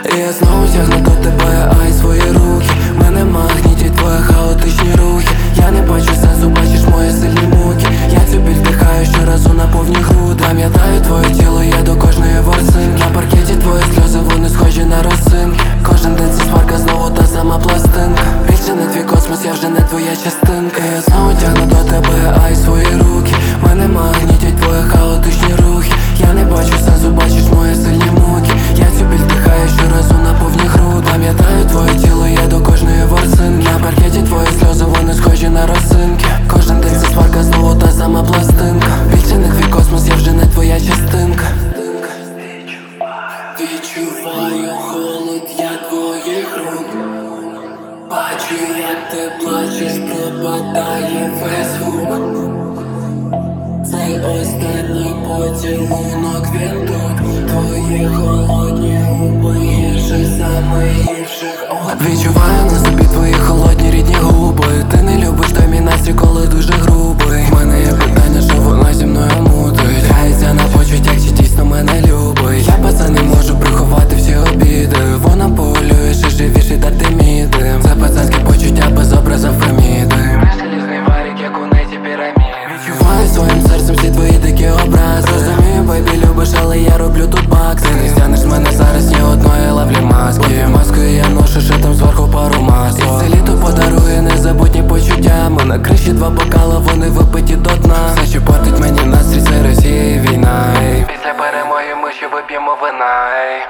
І я знову тягну до тебе, ай, свої руки. Мене магнітять твої хаотичні рухи. Я не бачу сенсу, бачиш мої сильні муки. Я цю біль вдихаю щоразу на повні груди. Пам'ятаю твоє тіло, я до кожної ворсинки. На паркеті твої сльози, вони схожі на росинки. Кожен день це сварка, знову та сама пластинка. Більше не твій космос, я вже не твоя частинка. І я знову тягну до тебе, ай, свої руки. Мене магнітять твої хаотичні рухи. Я не бачу сенсу, бачиш мої сильні муки. Я цю біль вдихаю щоразу на повні груди. Пам'ятаю твоє тіло, я до кожної ворсинки. На паркеті твої сльози, вони схожі на росинки. Кожен день це сварка, знову та сама пластинка. Більше не твій космос, я вже не твоя частинка. Відчуваю холод, як твоїх рук. Бачу, як ти плачеш, пропадає весь звук. Цей останній поцілунок, він тут. Твої холодні губи гірше самогірших от. Відчуваю на собі твої холодні рідні губи. Ти не любиш той мій настрій, коли дуже грубий. В мене є питання, що вона зі мною мутить. Грається на почуттях, чи дійсно мене любить. Я пацан не можу приховати всі обіди. Вона полює, ще живіше та тимідим. Це пацанське почуття без образа Феміди. Желізний варік, як у неті пірамід. Відчуваю своїм серцем всі твої дикі образи. Розумію, бейбі, любиш, але я роблю тут бак. Ти не стягнеш мене зараз ні одної лавлі маски. Маскою я ношу, ще там зверху пару масок. І це літо подарує незабутні почуття. Ми на криші два бокала, вони випиті до дна. Все, що портить мені настрій, це Росія і війна. Після перемоги ми ще вип'ємо вина.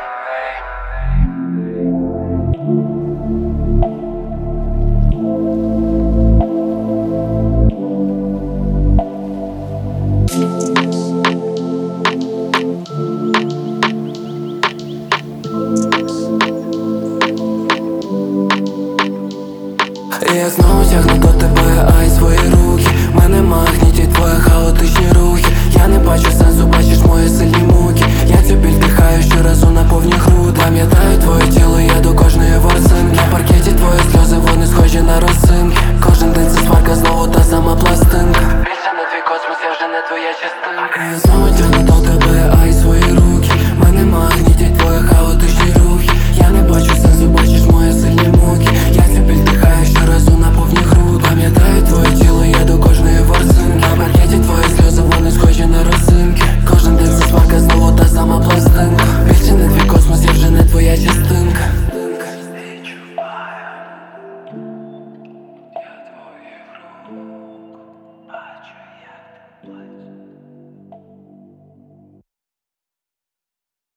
І я знову тягну до тебе, ай, свої руки. Мене магнітять твої хаотичні рухи. Я не бачу сенсу, бачиш мої сильні муки. Я цю біль вдихаю щоразу на повні груди.